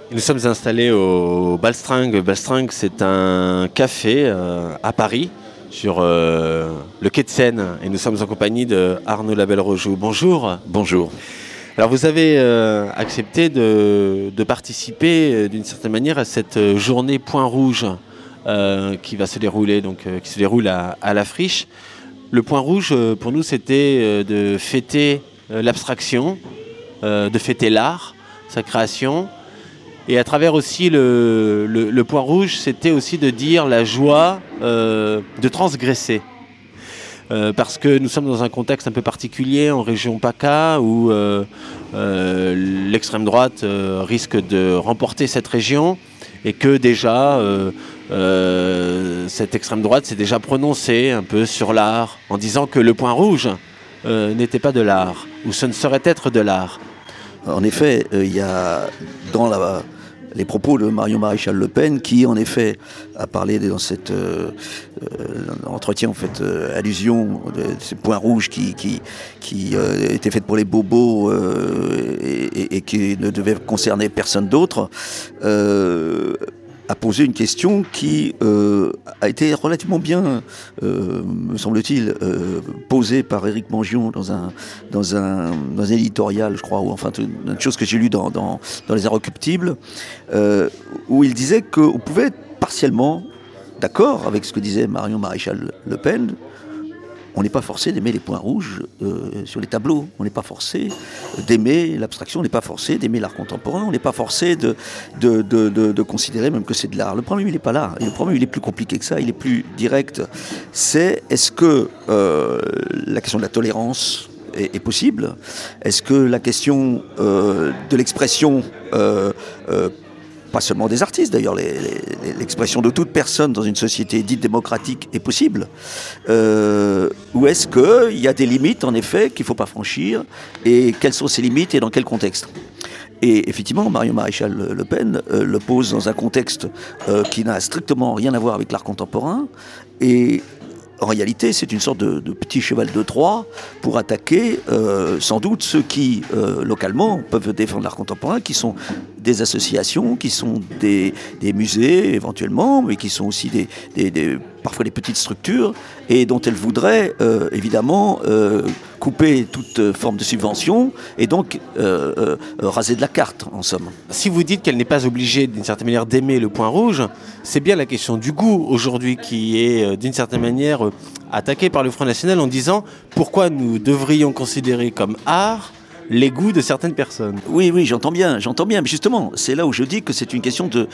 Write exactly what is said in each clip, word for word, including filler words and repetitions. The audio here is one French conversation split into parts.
Nous sommes installés au Balstringue. Balstringue, c'est un café euh, à Paris, sur euh, le quai de Seine. Et nous sommes en compagnie de Arnaud Labelle-Rojoux. Bonjour. Bonjour. Alors vous avez euh, accepté de, de participer euh, d'une certaine manière à cette journée Point Rouge euh, qui va se dérouler, donc, euh, qui se déroule à, à la Friche. Le Point Rouge, euh, pour nous, c'était euh, de fêter euh, l'abstraction, euh, de fêter l'art, sa création. Et à travers aussi le, le, le Point Rouge, c'était aussi de dire la joie euh, de transgresser. Euh, parce que nous sommes dans un contexte un peu particulier en région PACA où euh, euh, l'extrême droite euh, risque de remporter cette région et que déjà euh, euh, cette extrême droite s'est déjà prononcée un peu sur l'art en disant que le Point Rouge euh, n'était pas de l'art ou ce ne saurait être de l'art. En effet, il euh, y a dans la... les propos de Marion Maréchal Le Pen, qui en effet a parlé dans cet euh, euh, entretien, en fait, euh, allusion de, de ces points rouges qui, qui, qui euh, étaient faits pour les bobos euh, et, et, et qui ne devaient concerner personne d'autre, euh, a posé une question qui euh, a été relativement bien, euh, me semble-t-il, euh, posée par Éric Mangion dans un, dans un, dans un éditorial, je crois, ou enfin une chose que j'ai lue dans, dans, dans Les Inrecuptibles, euh, où il disait qu'on pouvait être partiellement d'accord avec ce que disait Marion Maréchal Le Pen. On n'est pas forcé d'aimer les points rouges euh, sur les tableaux. On n'est pas forcé d'aimer l'abstraction. On n'est pas forcé d'aimer l'art contemporain. On n'est pas forcé de, de, de, de, de considérer même que c'est de l'art. Le problème, il n'est pas là. Et le problème, il est plus compliqué que ça. Il est plus direct. C'est est-ce que euh, la question de la tolérance est, est possible ? Est-ce que la question euh, de l'expression euh, euh, pas seulement des artistes d'ailleurs, les, les, l'expression de toute personne dans une société dite démocratique est possible, euh, ou est-ce qu'il y a des limites en effet qu'il ne faut pas franchir, et quelles sont ces limites et dans quel contexte ? Et effectivement, Marion Maréchal Le Pen euh, le pose dans un contexte euh, qui n'a strictement rien à voir avec l'art contemporain, et en réalité, c'est une sorte de, de petit cheval de Troie pour attaquer euh, sans doute ceux qui, euh, localement, peuvent défendre l'art contemporain, qui sont des associations, qui sont des, des musées éventuellement, mais qui sont aussi des, des, des, parfois des petites structures, et dont elle voudrait euh, évidemment euh, couper toute forme de subvention, et donc euh, euh, raser de la carte, en somme. Si vous dites qu'elle n'est pas obligée, d'une certaine manière, d'aimer le Point Rouge, c'est bien la question du goût, aujourd'hui, qui est, d'une certaine manière, attaquée par le Front National en disant pourquoi nous devrions considérer comme art les goûts de certaines personnes. Oui, oui, j'entends bien, j'entends bien. Mais justement, c'est là où je dis que c'est une question de,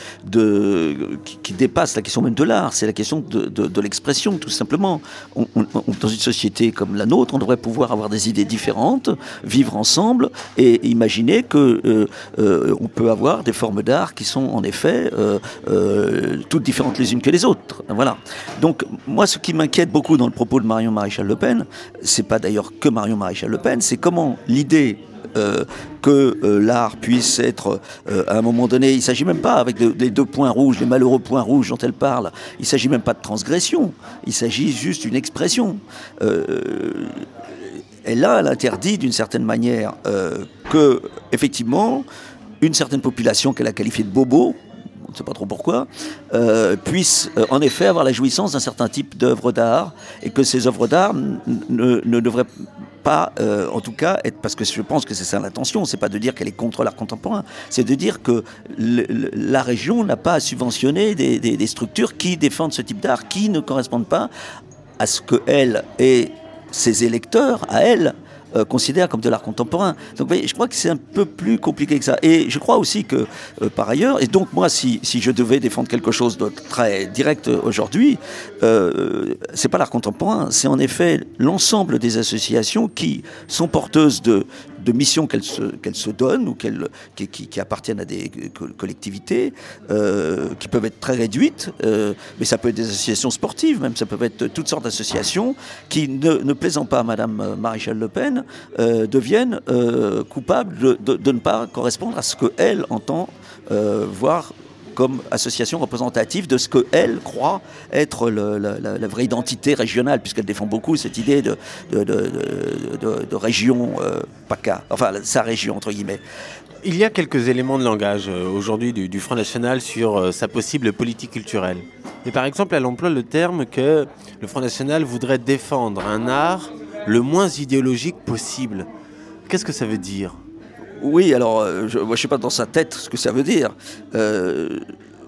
de, qui, qui dépasse la question même de l'art. C'est la question de, de, de l'expression, tout simplement. On, on, dans une société comme la nôtre, on devrait pouvoir avoir des idées différentes, vivre ensemble et imaginer que euh, euh, on peut avoir des formes d'art qui sont en effet euh, euh, toutes différentes les unes que les autres. Voilà. Donc, moi, ce qui m'inquiète beaucoup dans le propos de Marion Maréchal Le Pen, c'est pas d'ailleurs que Marion Maréchal Le Pen, c'est comment l'idée Euh, que euh, l'art puisse être, euh, à un moment donné, il ne s'agit même pas, avec de, les deux points rouges, les malheureux points rouges dont elle parle, il ne s'agit même pas de transgression, il s'agit juste d'une expression. Euh, et là, elle interdit d'une certaine manière euh, que, effectivement, une certaine population qu'elle a qualifiée de bobo, on ne sait pas trop pourquoi, euh, puisse euh, en effet avoir la jouissance d'un certain type d'œuvres d'art, et que ces œuvres d'art n- ne, ne devraient pas, euh, en tout cas, être, parce que je pense que c'est ça l'intention, c'est pas de dire qu'elle est contre l'art contemporain, c'est de dire que le, le, la région n'a pas à subventionner des, des, des structures qui défendent ce type d'art, qui ne correspondent pas à ce qu'elle et ses électeurs, à elle, Euh, considère comme de l'art contemporain. Donc vous voyez, je crois que c'est un peu plus compliqué que ça. Et je crois aussi que, euh, par ailleurs, et donc moi, si, si je devais défendre quelque chose de très direct aujourd'hui, euh, c'est pas l'art contemporain, c'est en effet l'ensemble des associations qui sont porteuses de, de missions qu'elles se, qu'elles se donnent ou qu'elles, qui, qui, qui appartiennent à des collectivités, euh, qui peuvent être très réduites, euh, mais ça peut être des associations sportives, même ça peut être toutes sortes d'associations qui, ne, ne plaisant pas à Madame Maréchal Le Pen, Euh, deviennent euh, coupables de, de, de ne pas correspondre à ce qu'elle entend euh, voir comme association représentative de ce qu'elle croit être le, la, la, la vraie identité régionale, puisqu'elle défend beaucoup cette idée de, de, de, de, de, de région euh, PACA, enfin sa région entre guillemets. Il y a quelques éléments de langage euh, aujourd'hui du, du Front National sur euh, sa possible politique culturelle. Et par exemple, elle emploie le terme que le Front National voudrait défendre un art le moins idéologique possible. Qu'est-ce que ça veut dire ? Oui, alors, je ne sais pas dans sa tête ce que ça veut dire. Euh,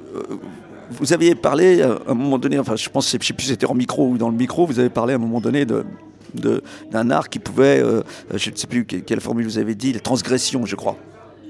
vous aviez parlé à un moment donné, enfin je pense, je ne sais plus si c'était en micro ou dans le micro, vous avez parlé à un moment donné de, de, d'un art qui pouvait, euh, je ne sais plus quelle formule vous avez dit, la transgression, je crois.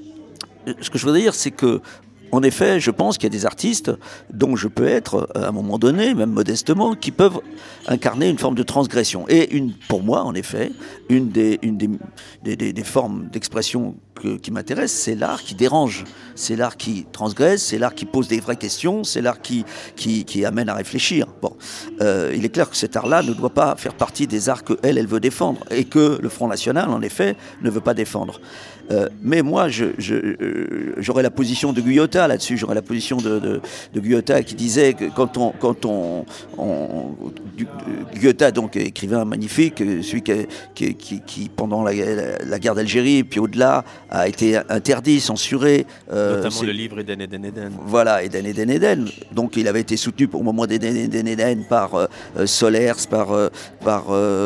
Ce que je veux dire, c'est que, en effet, je pense qu'il y a des artistes dont je peux être, à un moment donné, même modestement, qui peuvent incarner une forme de transgression. Et une, pour moi, en effet, une des, une des, des, des, des formes d'expression que, qui m'intéresse, c'est l'art qui dérange. C'est l'art qui transgresse, c'est l'art qui pose des vraies questions, c'est l'art qui, qui, qui amène à réfléchir. Bon, euh, il est clair que cet art-là ne doit pas faire partie des arts qu'elle, elle veut défendre, et que le Front National, en effet, ne veut pas défendre. Euh, mais moi, je, je, euh, j'aurais la position de Guyotat là-dessus. J'aurais la position de, de, de Guyotat qui disait que quand on, quand on, on Guyotat, donc écrivain magnifique, celui qui, qui, qui, qui pendant la, la, la guerre d'Algérie, puis au-delà, a été interdit, censuré. Euh, Notamment le livre Eden, Eden, Eden. Voilà, Eden, Eden, Eden. Donc il avait été soutenu au moment d'Eden, Eden, Eden par euh, Solers, par, euh, par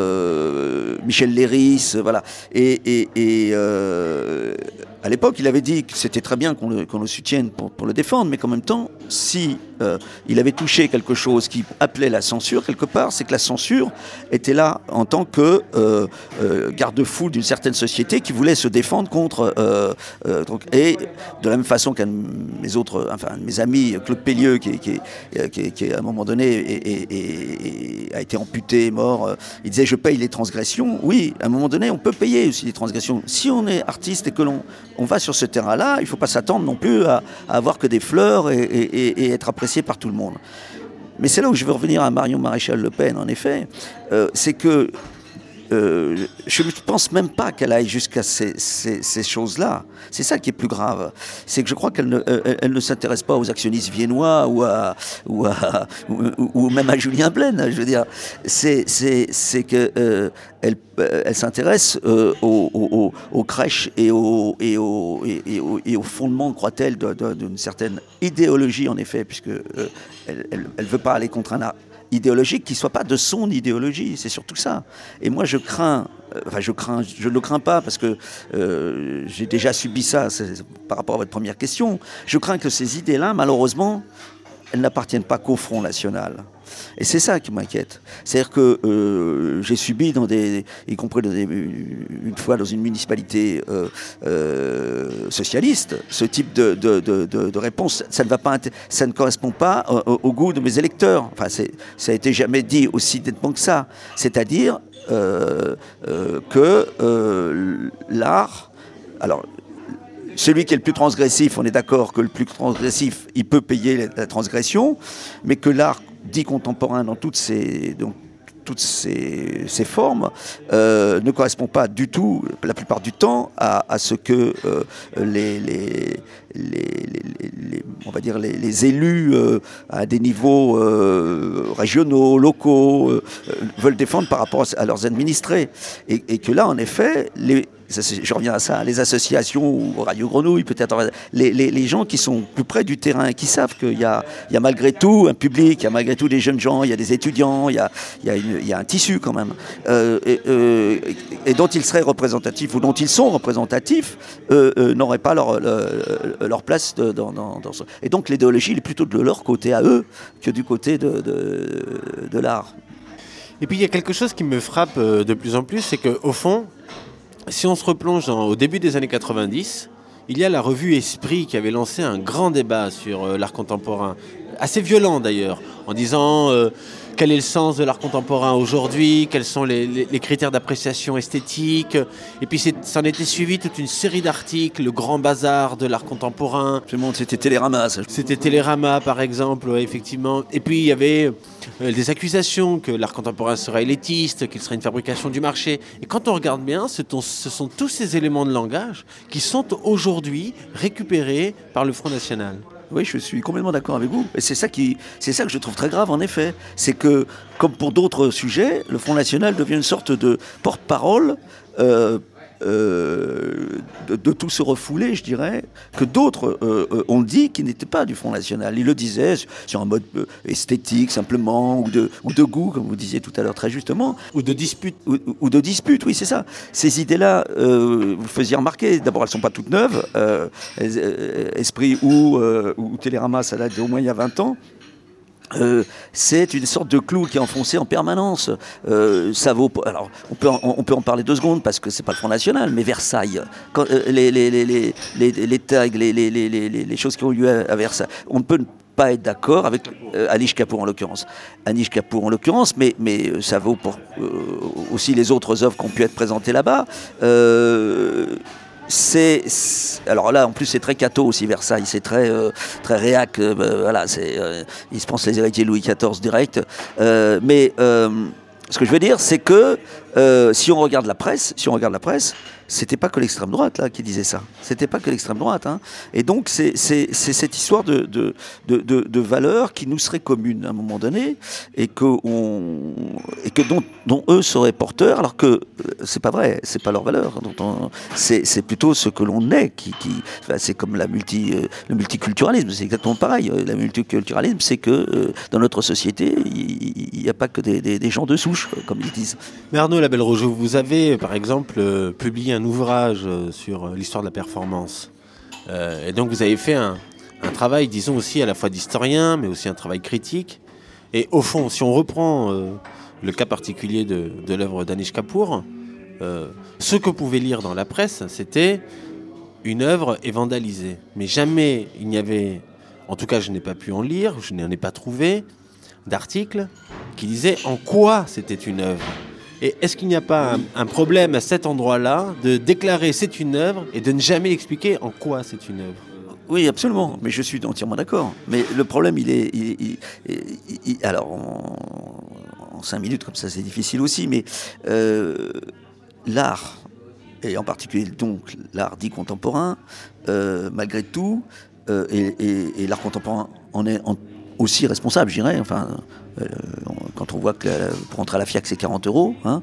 euh, Michel Léris, voilà. Et, et, et euh, à l'époque, il avait dit que c'était très bien qu'on le, qu'on le soutienne pour, pour le défendre, mais qu'en même temps, si euh, il avait touché quelque chose qui appelait la censure, quelque part, c'est que la censure était là en tant que euh, euh, garde-fou d'une certaine société qui voulait se défendre contre... Euh, euh, donc, et de la même façon qu'un de mes autres, enfin, un de mes amis, Claude Pellieux, qui, qui, qui, qui à un moment donné est, est, est, est, a été amputé, mort, euh, il disait « je paye les transgressions ». Oui, à un moment donné, on peut payer aussi les transgressions. Si on est artiste et que l'on on va sur ce terrain-là, il ne faut pas s'attendre non plus à, à avoir que des fleurs et, et, et être apprécié par tout le monde. Mais c'est là où je veux revenir à Marion Maréchal Le Pen, en effet, euh, c'est que euh, je ne pense même pas qu'elle aille jusqu'à ces, ces, ces choses-là. C'est ça qui est plus grave. C'est que je crois qu'elle ne, elle, elle ne s'intéresse pas aux actionnistes viennois ou, à, ou, à, ou, ou même à Julien Blaine. Je veux dire, c'est, c'est, c'est que euh, elle, elle s'intéresse euh, aux, aux, aux crèches et aux, et aux, et aux, et aux fondements, croit-elle, d'une certaine idéologie, en effet, puisque euh, elle ne veut pas aller contre un art idéologique qui ne soit pas de son idéologie, c'est surtout ça. Et moi je crains, euh, enfin je crains, je ne le crains pas parce que euh, j'ai déjà subi ça par rapport à votre première question, je crains que ces idées-là, malheureusement, elles n'appartiennent pas qu'au Front National. Et c'est ça qui m'inquiète. C'est-à-dire que euh, j'ai subi, dans des, y compris dans des, une fois dans une municipalité euh, euh, socialiste, ce type de, de, de, de, de réponse. Ça ne, va pas, ça ne correspond pas au, au goût de mes électeurs. Enfin, c'est, ça a été jamais dit aussi nettement que ça. C'est-à-dire euh, euh, que euh, l'art... Alors, celui qui est le plus transgressif, on est d'accord que le plus transgressif, il peut payer la transgression, mais que l'art dit contemporain dans toutes ses, dans toutes ses, ses formes euh, ne correspond pas du tout, la plupart du temps, à, à ce que euh, les, les, les, les, les, on va dire les, les élus euh, à des niveaux euh, régionaux, locaux, euh, veulent défendre par rapport à leurs administrés. Et, et que là, en effet, les je reviens à ça, les associations ou Radio Grenouille, peut-être les, les, les gens qui sont plus près du terrain et qui savent qu'il y a, il y a malgré tout un public, il y a malgré tout des jeunes gens, il y a des étudiants, il y a, il y a, une, il y a un tissu quand même, euh, et, euh, et dont ils seraient représentatifs ou dont ils sont représentatifs, euh, euh, n'auraient pas leur, leur, leur place de, dans, dans, dans ce... Et donc l'idéologie elle est plutôt de leur côté à eux que du côté de, de, de l'art. Et puis il y a quelque chose qui me frappe de plus en plus, c'est qu'au fond, si on se replonge dans, au début des années quatre-vingt-dix, il y a la revue Esprit qui avait lancé un grand débat sur euh, l'art contemporain, assez violent d'ailleurs, en disant euh, quel est le sens de l'art contemporain aujourd'hui, quels sont les, les, les critères d'appréciation esthétique. Et puis c'est, ça en était suivi toute une série d'articles, le grand bazar de l'art contemporain. C'était Télérama, ça. C'était Télérama par exemple, ouais, effectivement. Et puis il y avait euh, des accusations que l'art contemporain serait élitiste, qu'il serait une fabrication du marché. Et quand on regarde bien, ce, ce sont tous ces éléments de langage qui sont aujourd'hui récupérés par le Front National. Oui, je suis complètement d'accord avec vous. Et c'est ça qui, c'est ça que je trouve très grave, en effet. C'est que, comme pour d'autres sujets, le Front National devient une sorte de porte-parole euh, euh, de, de tout ce refoulé, je dirais, que d'autres euh, ont dit qui n'étaient pas du Front National. Ils le disaient sur un mode euh, esthétique, simplement, ou de, ou de goût, comme vous disiez tout à l'heure très justement. Ou de dispute. Ou, ou de dispute, oui, c'est ça. Ces idées-là, euh, vous faisiez remarquer, d'abord, elles ne sont pas toutes neuves. Euh, euh, Esprit ou, euh, ou Télérama, ça date d'au moins il y a vingt ans. Euh, c'est une sorte de clou qui est enfoncé en permanence. Euh, ça vaut. Alors, on peut, en, on peut en parler deux secondes parce que c'est pas le Front National, mais Versailles, quand, euh, les, les, les, les, les, les tags, les, les, les, les, les choses qui ont eu lieu à, à Versailles, on ne peut pas être d'accord avec euh, Anish Kapoor en l'occurrence. Anish Kapoor en l'occurrence, mais, mais ça vaut pour euh, aussi les autres œuvres qui ont pu être présentées là-bas. Euh, C'est, c'est, alors là en plus c'est très catho aussi Versailles, c'est très euh, très réac, euh, voilà, c'est, euh, ils se pensent les héritiers de Louis quatorze direct. Euh, mais euh, ce que je veux dire, c'est que euh, si on regarde la presse, si on regarde la presse, c'était pas que l'extrême droite là qui disait ça. C'était pas que l'extrême droite. Hein. Et donc c'est, c'est, c'est cette histoire de, de, de, de, de valeurs qui nous serait commune à un moment donné et que, on, et que dont, dont eux seraient porteurs, alors que c'est pas vrai, c'est pas leur valeur. Dont on, c'est, c'est plutôt ce que l'on est. Qui, qui, enfin, c'est comme la multi, euh, le multiculturalisme, c'est exactement pareil. Le multiculturalisme, c'est que euh, dans notre société, il n'y a pas que des, des, des gens de souche, comme ils disent. Mais Arnaud Labelle-Rogeau, vous avez par exemple euh, publié un ouvrage sur l'histoire de la performance. Euh, et donc vous avez fait un, un travail, disons aussi à la fois d'historien, mais aussi un travail critique. Et au fond, si on reprend euh, le cas particulier de, de l'œuvre d'Anish Kapoor, euh, ce que vous pouvez lire dans la presse, c'était une œuvre est vandalisée. Mais jamais il n'y avait, en tout cas je n'ai pas pu en lire, je n'en ai pas trouvé, d'article qui disait en quoi c'était une œuvre. Et est-ce qu'il n'y a pas un, un problème à cet endroit-là de déclarer c'est une œuvre et de ne jamais expliquer en quoi c'est une œuvre ? Oui, absolument, mais je suis entièrement d'accord. Mais le problème, il est... Il, il, il, il, alors, en, en cinq minutes, comme ça, c'est difficile aussi, mais euh, l'art, et en particulier donc l'art dit contemporain, euh, malgré tout, euh, et, et, et l'art contemporain en est en, aussi responsable, je dirais, enfin... Euh, quand on voit que la, pour entrer à la FIAC c'est quarante euros, hein,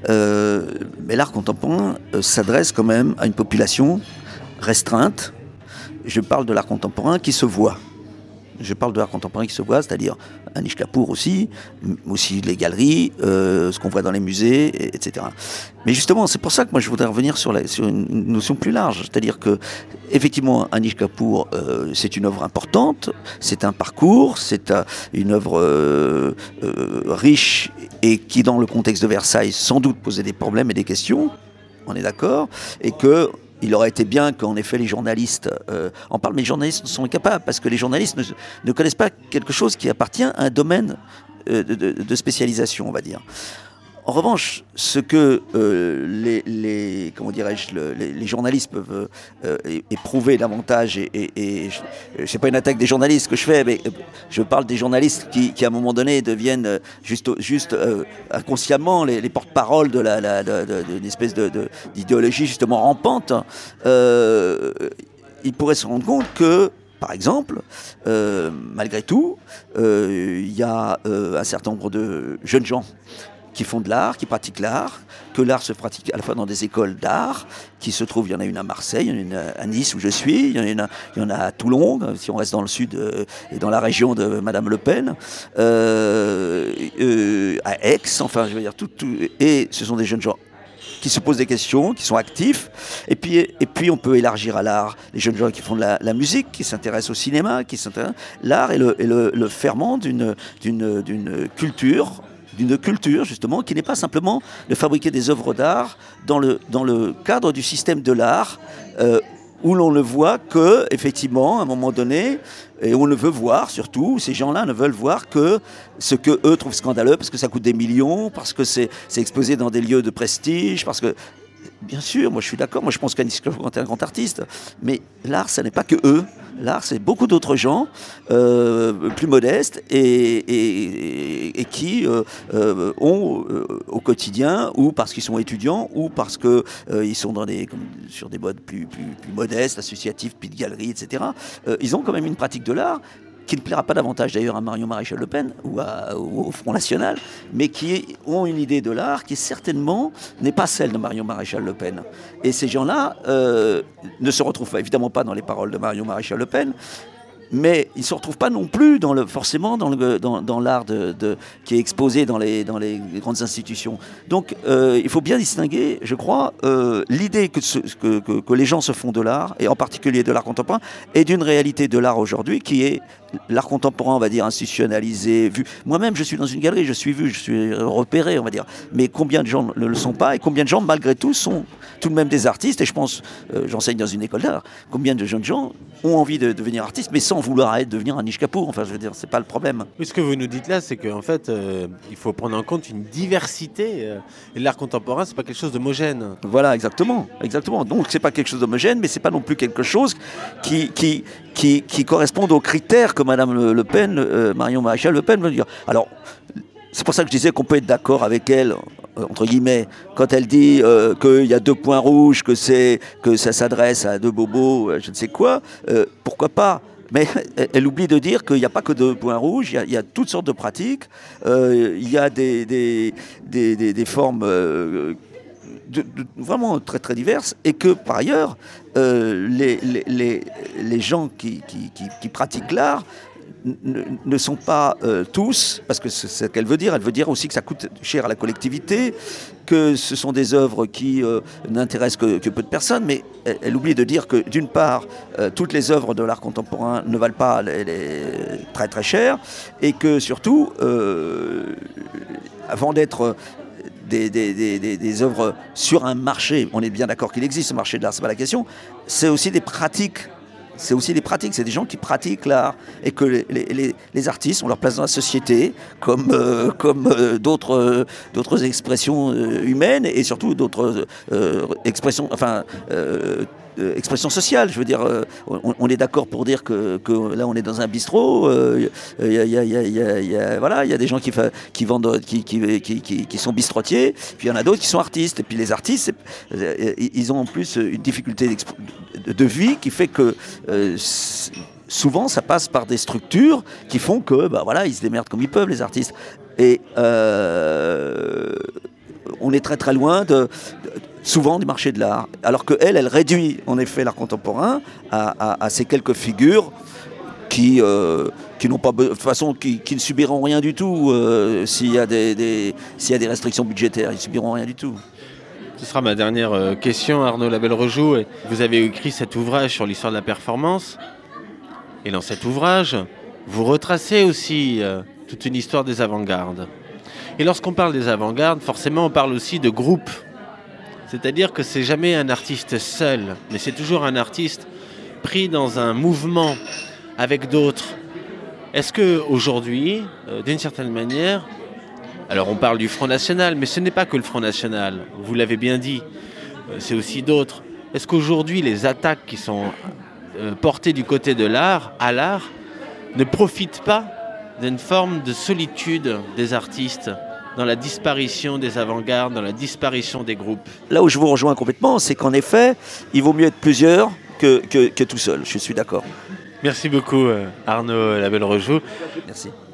euh, mais l'art contemporain euh, s'adresse quand même à une population restreinte. Je parle de l'art contemporain qui se voit. Je parle de l'art contemporain qui se voit, c'est-à-dire Anish Kapoor aussi, aussi les galeries, euh, ce qu'on voit dans les musées, et, etc. Mais justement, c'est pour ça que moi je voudrais revenir sur, la, sur une notion plus large, c'est-à-dire que effectivement Anish Kapoor, euh, c'est une œuvre importante, c'est un parcours, c'est euh, une œuvre euh, euh, riche et qui, dans le contexte de Versailles, sans doute posait des problèmes et des questions. On est d'accord, et que il aurait été bien qu'en effet les journalistes euh, en parlent, mais les journalistes sont incapables parce que les journalistes ne, ne connaissent pas quelque chose qui appartient à un domaine euh, de, de, de spécialisation, on va dire. En revanche, ce que euh, les, les, comment dirais-je, le, les, les journalistes peuvent euh, éprouver davantage, et, et, et c'est pas une attaque des journalistes que je fais, mais je parle des journalistes qui, qui à un moment donné deviennent juste, juste euh, inconsciemment les, les porte-paroles de la, la, de, de, d'une espèce de, de, d'idéologie justement rampante. Euh, ils pourraient se rendre compte que, par exemple, euh, malgré tout, il euh, y a euh, un certain nombre de jeunes gens qui font de l'art, qui pratiquent l'art, que l'art se pratique à la fois dans des écoles d'art, qui se trouvent, il y en a une à Marseille, il y en a une à Nice où je suis, il y en a une à, il y en a à Toulon, si on reste dans le sud euh, et dans la région de Madame Le Pen, euh, euh, à Aix, enfin je veux dire, tout, tout, et ce sont des jeunes gens qui se posent des questions, qui sont actifs, et puis, et puis on peut élargir à l'art les jeunes gens qui font de la, la musique, qui s'intéressent au cinéma, qui s'intéressent... L'art est le, est le, le ferment d'une, d'une, d'une culture, d'une culture justement, qui n'est pas simplement de fabriquer des œuvres d'art dans le, dans le cadre du système de l'art, euh, où l'on ne voit que, effectivement, à un moment donné, et on ne veut voir, surtout, ces gens-là ne veulent voir que ce qu'eux trouvent scandaleux, parce que ça coûte des millions, parce que c'est, c'est exposé dans des lieux de prestige, parce que... Bien sûr, moi je suis d'accord, moi je pense qu'Anis Koffler est un grand artiste, mais l'art, ça n'est pas que eux. L'art, c'est beaucoup d'autres gens euh, plus modestes et, et, et qui euh, euh, ont euh, au quotidien, ou parce qu'ils sont étudiants, ou parce qu'ils euh, sont dans des, comme, sur des modes plus, plus, plus modestes, associatifs, puis de galeries, et cetera, euh, ils ont quand même une pratique de l'art qui ne plaira pas davantage d'ailleurs à Marion Maréchal Le Pen ou, à, ou au Front National, mais qui ont une idée de l'art qui certainement n'est pas celle de Marion Maréchal Le Pen. Et ces gens-là euh, ne se retrouvent évidemment pas dans les paroles de Marion Maréchal Le Pen, mais ils ne se retrouvent pas non plus dans le, forcément dans, le, dans, dans l'art de, de, qui est exposé dans les, dans les grandes institutions. Donc euh, il faut bien distinguer, je crois, euh, l'idée que, ce, que, que, que les gens se font de l'art, et en particulier de l'art contemporain, et d'une réalité de l'art aujourd'hui qui est l'art contemporain, on va dire, institutionnalisé, vu. Moi-même, je suis dans une galerie, je suis vu, je suis repéré, on va dire. Mais combien de gens ne le sont pas, et combien de gens, malgré tout, sont tout de même des artistes, et je pense, euh, j'enseigne dans une école d'art, combien de jeunes gens ont envie de devenir artistes, mais sans vouloir être, devenir un Anish Kapoor, enfin, je veux dire, c'est pas le problème. Mais ce que vous nous dites là, c'est qu'en fait, euh, il faut prendre en compte une diversité, euh, et l'art contemporain, c'est pas quelque chose d'homogène. Voilà, exactement, exactement. Donc, c'est pas quelque chose d'homogène, mais c'est pas non plus quelque chose qui, qui, qui, qui corresponde aux critères que Madame Le Pen, euh, Marion Maréchal Le Pen veut dire. Alors, c'est pour ça que je disais qu'on peut être d'accord avec elle, euh, entre guillemets, quand elle dit euh, qu'il y a deux points rouges, que, c'est, que ça s'adresse à deux bobos, euh, je ne sais quoi, euh, pourquoi pas. Mais elle oublie de dire qu'il n'y a pas que deux points rouges, il y a, il y a toutes sortes de pratiques, euh, il y a des, des, des, des, des formes euh, de, de, vraiment très très diverses, et que par ailleurs, euh, les, les, les, les gens qui, qui, qui, qui pratiquent l'art Ne, ne sont pas euh, tous, parce que c'est ce qu'elle veut dire, elle veut dire aussi que ça coûte cher à la collectivité, que ce sont des œuvres qui euh, n'intéressent que, que peu de personnes, mais elle, elle oublie de dire que d'une part, euh, toutes les œuvres de l'art contemporain ne valent pas les, les très très cher, et que surtout, euh, avant d'être Des, des, des, des œuvres sur un marché, on est bien d'accord qu'il existe ce marché de l'art, c'est pas la question, c'est aussi des pratiques. C'est aussi des pratiques, c'est des gens qui pratiquent l'art, et que les, les, les artistes ont leur place dans la société comme, euh, comme euh, d'autres, euh, d'autres expressions euh, humaines, et surtout d'autres euh, expressions, enfin, euh, euh, expressions sociales. Je veux dire, euh, on, on est d'accord pour dire que, que là on est dans un bistrot, euh, y a, y a, y a, y a, y a, voilà, il y a des gens qui, fa, qui vendent, qui, qui, qui, qui, qui sont bistrotiers, puis il y en a d'autres qui sont artistes, et puis les artistes, euh, ils ont en plus une difficulté de vie qui fait que euh, souvent ça passe par des structures qui font que bah, voilà, ils se démerdent comme ils peuvent, les artistes, et euh, on est très très loin de, de souvent du marché de l'art, alors qu'elle, elle réduit en effet l'art contemporain à, à, à ces quelques figures qui, euh, qui n'ont pas de toute façon, qui, qui ne subiront rien du tout euh, s'il y a des, des, s'il y a des restrictions budgétaires, ils ne subiront rien du tout. Ce sera ma dernière question, Arnaud Labelle-Rejoux. Vous avez écrit cet ouvrage sur l'histoire de la performance. Et dans cet ouvrage, vous retracez aussi euh, toute une histoire des avant-gardes. Et lorsqu'on parle des avant-gardes, forcément, on parle aussi de groupe. C'est-à-dire que c'est jamais un artiste seul, mais c'est toujours un artiste pris dans un mouvement avec d'autres. Est-ce qu'aujourd'hui, euh, d'une certaine manière, alors on parle du Front National, mais ce n'est pas que le Front National, vous l'avez bien dit, c'est aussi d'autres. Est-ce qu'aujourd'hui les attaques qui sont euh, portées du côté de l'art, à l'art, ne profitent pas d'une forme de solitude des artistes dans la disparition des avant-gardes, dans la disparition des groupes? Là où je vous rejoins complètement, c'est qu'en effet, il vaut mieux être plusieurs que, que, que tout seul, je suis d'accord. Merci beaucoup Arnaud Labelle-Rejoux. Merci.